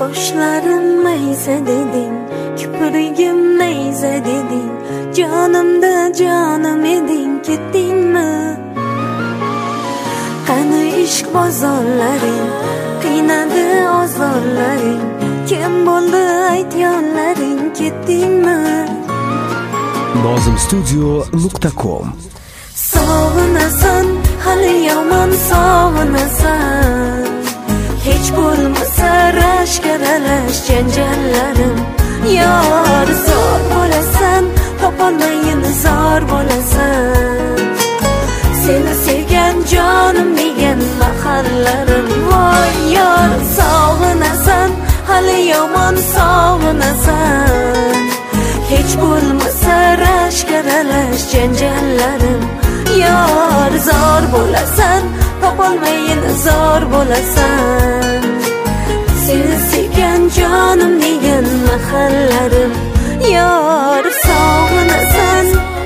Qoshlarim maysa deding, kiprigim nayza deding, jonimda jonim eding, ketdingmi? Qani ishq bozorlaring, qiynadi ozorlaring, kim bo'ldi aytganlaring, ketdingmi? nozimstudio.com Sog'inasan, hali yomon sog'inasan. Hech bo'lmasa rashk-aralash janjallarim. Yor zor bo'lasan, topolmayin zor bo'lasan. Seni sevgan jonim degan mahallarim. Voy yor sog'inasan, hali yomon sog'inasan. Hech bo'lmasa rashk-aralash janjallarim. Yor zor bo'lasan, topolmayin zor bo'lasan. Seni sevgan jonim degan mahallarim. Yor sog'inasan.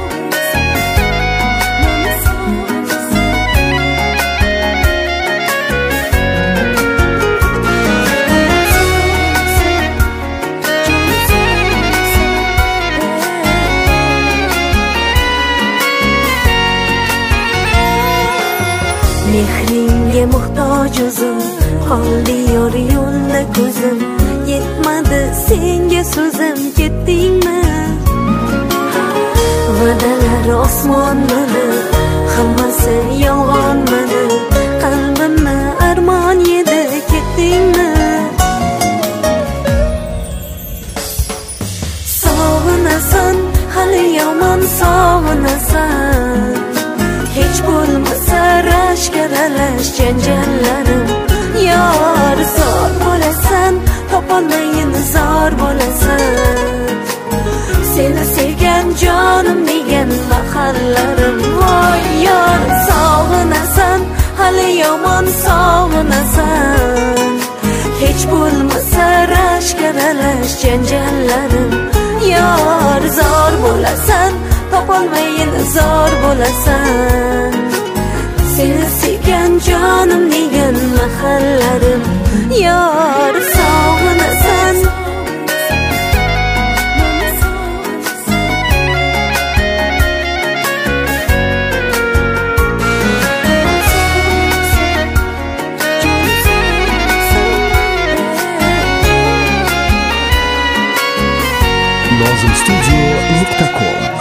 Mehringga muhtoj o'zim, qoldi yor yo'lda ko'zim, yetmadi senga so'zim, ketdingmi? Va'dalar osmonmidi, hammasi yolg'onmidi, qalbimni armon yedi, ketdingmi? Sog'inasan, hali yomon sog'inasan. Hech bo'lmasa rashk-aralash janjallarim. Yor zor bo'lasan, topolmayin zor bo'lasan. Seni sevgan jonim degan mahallarim. Voy yor sog'inasan, hali yomon sog'inasan. Hech bo'lmasa rashk-aralash janjallarim. Yor zor bo'lasan, topolmayin zor bo'lasan. Seni sevgan jonim degan mahallarim. Yor sog'inasan. nozimstudio.com